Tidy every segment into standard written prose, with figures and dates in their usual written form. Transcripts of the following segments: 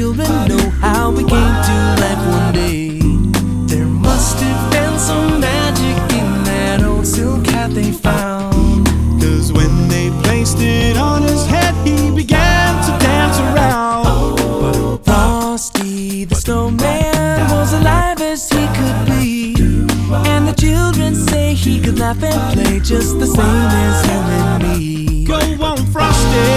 children know how we came to life one day. There must have been some magic in that old silk hat they found, 'cause when they placed it on his head, he began to dance around. but Frosty the Snowman was alive as he could be, and the children say he could laugh and play just the same as you and me. Go on, Frosty.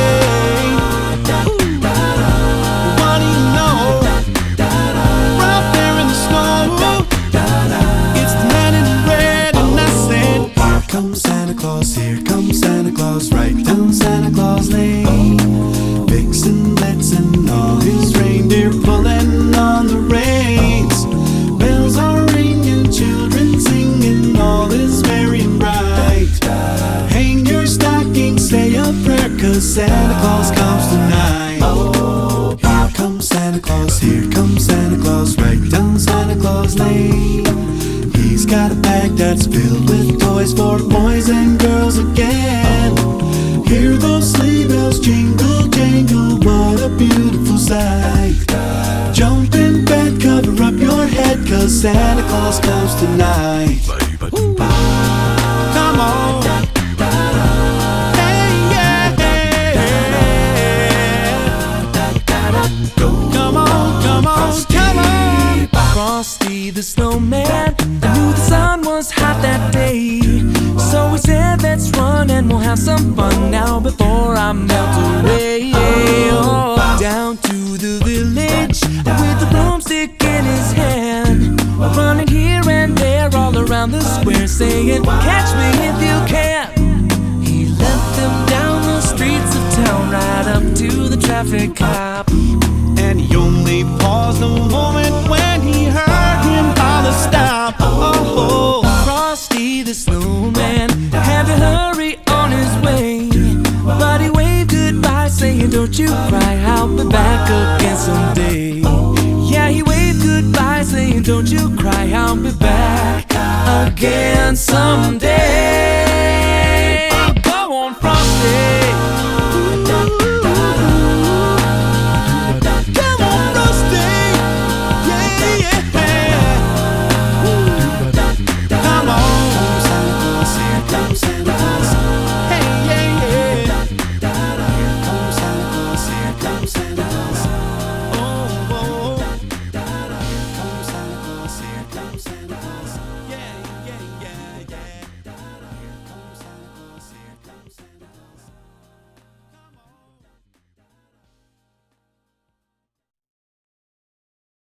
What do you know? We're out there in the snow. It's the man in red, and I said, here comes Santa Claus, here comes Santa Claus, right down Santa Claus Lane. Vixen, Blitzen, all his reindeer pulling on the reins. Bells are ringing, children singing, all is merry and bright. Hang your stocking, say a prayer, 'cause Santa Claus comes tonight. Here comes Santa Claus, here comes Santa Claus, right down Santa Claus Lane. He's got a bag that's filled with toys for boys and girls again. Hear those sleigh bells jingle, jangle, what a beautiful sight. Jump in bed, cover up your head, 'cause Santa Claus comes tonight. Come on. Hey, yeah. Come on, come on, come on. Frosty the Snowman knew the sun was hot that day, so he said, let's run and we'll have some fun now before I melt away. Oh, down to the village with the broomstick in his hand, running here and there all around the square, saying, catch me if you can. He led them down the streets of town, right up to the traffic cop.